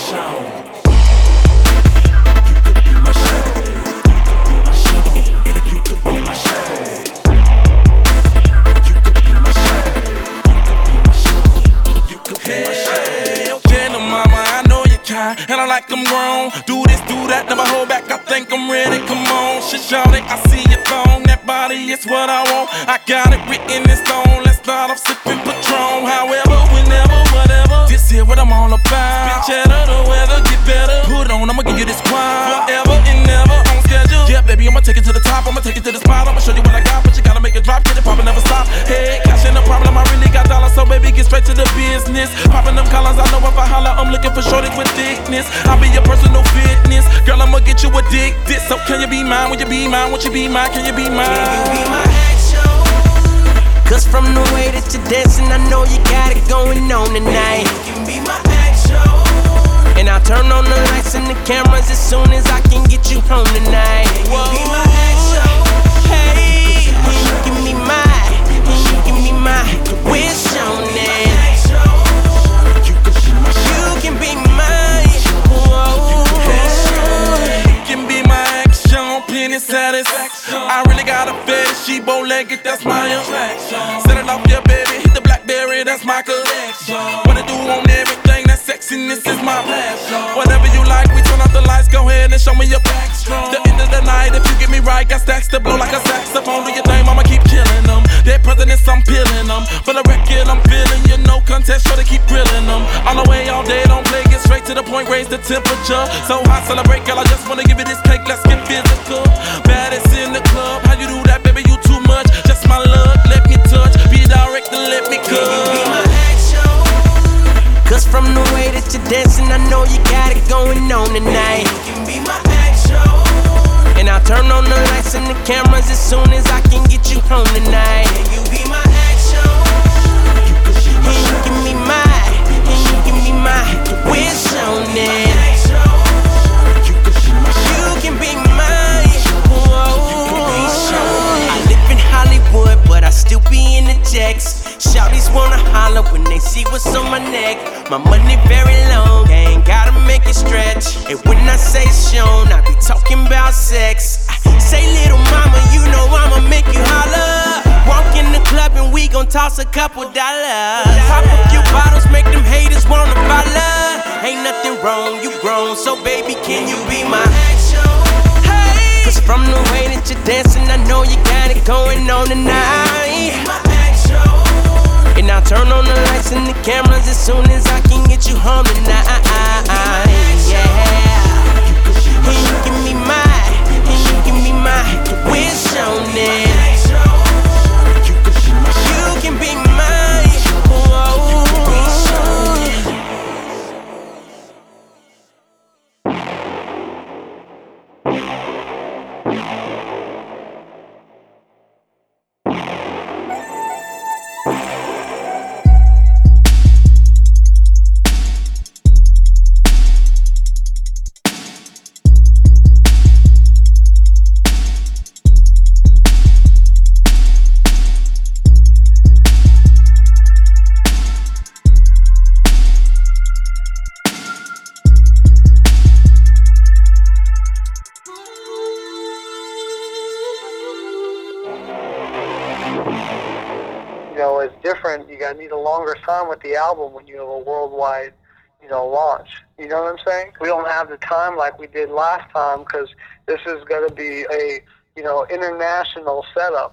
And I like them grown. Do this, do that, never hold back. I think I'm ready. Come on, shit, shawty, I see your thong. That body is what I want. I got it written in stone. Let's start off sipping Patron. However, whenever, whatever. This here what I'm all about. Spit cheddar, the weather get better. Put it on, I'ma give you this quad. Forever and never on schedule. Yeah, baby, I'ma take it to the top. I'ma take it to the spot. I'ma show you what I got, but you gotta make it drop. Get it poppin', never stop. Hey, cash ain't no problem. I really got dollars, so baby, get straight to the business. Poppin' them collars, I know if I holler, I'm looking for shorties with thickness. I'll be your personal fitness. Girl, I'ma get you addicted. So can you be mine? Will you be mine? Won't you be mine? Can you be mine? Can you be my action? Cause from the way that you're dancing, I know you got it going on tonight. You can be my action. And I'll turn on the lights and the cameras as soon as I can get you home tonight. Can you be my action? Hey, you can be mine. You can be my wish on it. You can be mine. Penny satisfaction. I really got a fetish. She bow-legged, that's my attraction. Set it off, yeah, baby. Hit the Blackberry, that's my collection. What I do on everything, that sexiness is my passion. Whatever you like, we turn off the lights. Go ahead and show me your back strong. The end of the night, if you get me right, got stacks to blow like a saxophone. Do your thing, I'ma keep killing them. Their presidents, I'm peeling them. For the record, I'm feeling you, no contest, sure to keep grilling them. All the way, all day, don't play, get straight to the point, raise the temperature. So hot, celebrate, girl, I just wanna give you this cake, let's get physical. Baddest in the club, how you do that, baby, you too much. Just my luck, let me touch, be direct and let me cut. Can you be my action? Cause from the way that you're dancing, I know you got it going on tonight. You can be my action. And I'll turn on the lights and the cameras as soon as I can get you home tonight. Can you be my action? And you can be mine. And you can be my wish on it. You can be mine. I live in Hollywood, but I still be in the jacks. Shawties wanna holler when they see what's on my neck. My money very long, I ain't gotta make it stretch. And when I say shown, I be talking about sex. Say little mama, you know I'ma make you holler. Walk in the club and we gon' toss a couple dollars. Pop a few bottles, make them haters wanna follow. Ain't nothing wrong, you grown, so baby, can you be my action? Hey, cause from the way that you're dancing, I know you got it going on tonight. And I'll turn on the lights and the cameras as soon as I can get you home tonight. Yeah. And you can be mine. And you can be my wish on it. You can be mine. Whoa. It's different. You need a longer time with the album when you have a worldwide, launch. You know what I'm saying? We don't have the time like we did last time because this is going to be a, international setup.